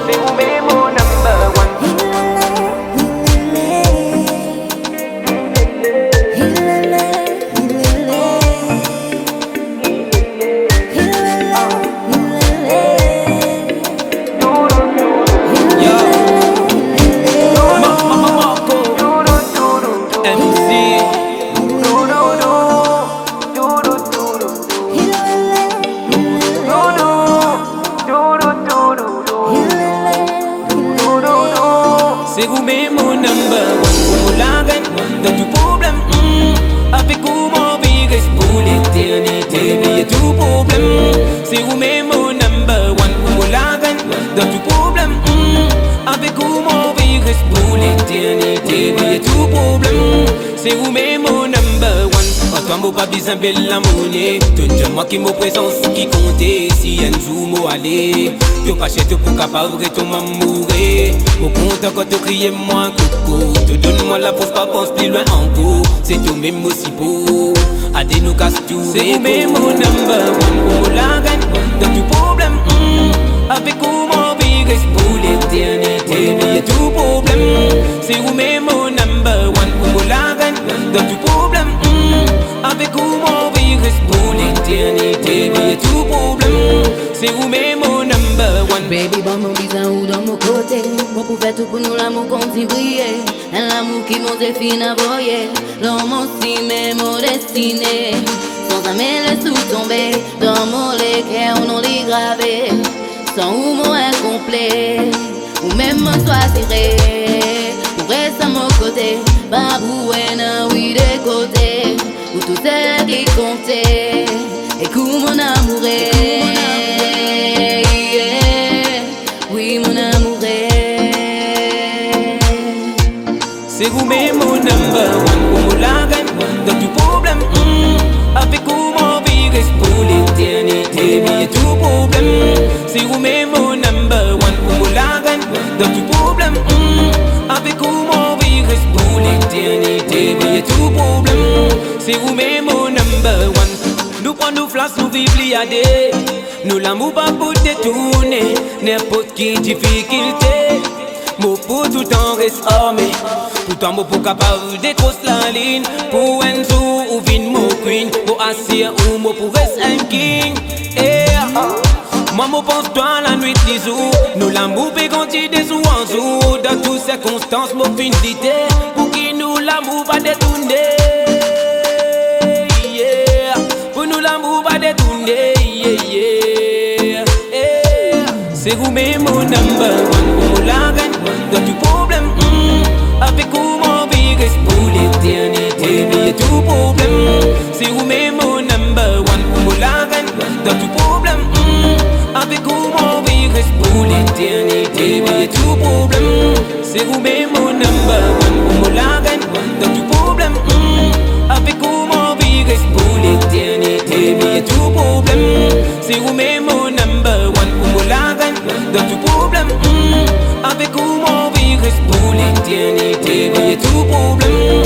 c'est vous mais mon number one. C'est vous mais mon number one. Pour la reine dans tout problème. Avec vous mon vie reste pour l'éternité. Oubliez tout problème. C'est vous mais mon number one. Pour la reine dans tout problème. Avec vous mon vie reste pour l'éternité. Oubliez tout problème. C'est vous mais mon number one. Toi mon pas besoin belle la monnaie. Tout moi qui me présence qui comptait. Si un jour moi aller, tu pas chez toi pour capable de mourir. Au compte quand tu criais moi coucou. Tu donnes-moi la force pas pense plus loin en cours. C'est tout même aussi beau. À des nous casse tout. C'est vous même mon number one. Pour la gagne dans tout problème. Avec vous mon vie reste pour l'éternité. Oubliez tout problème. C'est vous même mon number one. Pour la gagne dans tout problème. Avec vous mon vie reste pour l'éternité. Oubliez tout problème. C'est vous même mon number one. Baby, bon mon bizarre ou dans mon côté. Bon pour faire tout pour nous l'amour continue briller. Un amour qui m'ont défini à voyer. L'homme aussi même mon destiné. Sans jamais laisser tout tomber. Dans mon lait, on nous les gravé. Sans ou mon incomplet. Ou même me choisiré. Pour rester à mon côté. Babou et oui des côtés. Où tout est qui comptait. Et où mon amour est. Oui, mon amour est. C'est vous même mon number one. Pour la gagne dans tout problème. Avec vous mon vie reste pour l'éternité. Oubliez tout problème. C'est vous même mon number one. Pour la gagne dans tout problème. Avec vous mon vie reste pour l'éternité. Oubliez tout problème. C'est vous même mon number one. Nous prenons nos flashs, nous vivons liadés. Nous l'amour pas pour détourner. N'importe qui difficulté. Mon pour tout en reste armé. Tout en mot pour capable décrocher la ligne. Pour un jour ou vin mon queen. Pour assis ou mot pour rester un king. Moi me pense toi la nuit des jours. Nous l'amour peut grandir des jours en jour. Dans toutes circonstances, mon fin d'idée. Pour qui nous l'amour va détourner. Pour nous l'amour va détourner. C'est vous même mon number one. Pour la gagne dans tout problème. Avec vous mon vie reste pour l'éternité. Oubliez tout problème. C'est vous même mon number one. Pour la gagne dans tout problème. Avec vous mon vie reste pour l'éternité. Oubliez tout problème. C'est vous même mon number one. Pour la gagne dans tout problème. Avec vous mon vie reste pour l'éternité. Oubliez tout problème. C'est vous même mon number one. Pour la gagne dans tout problème. Avec vous mon vie reste pour l'éternité. Oubliez tout problème.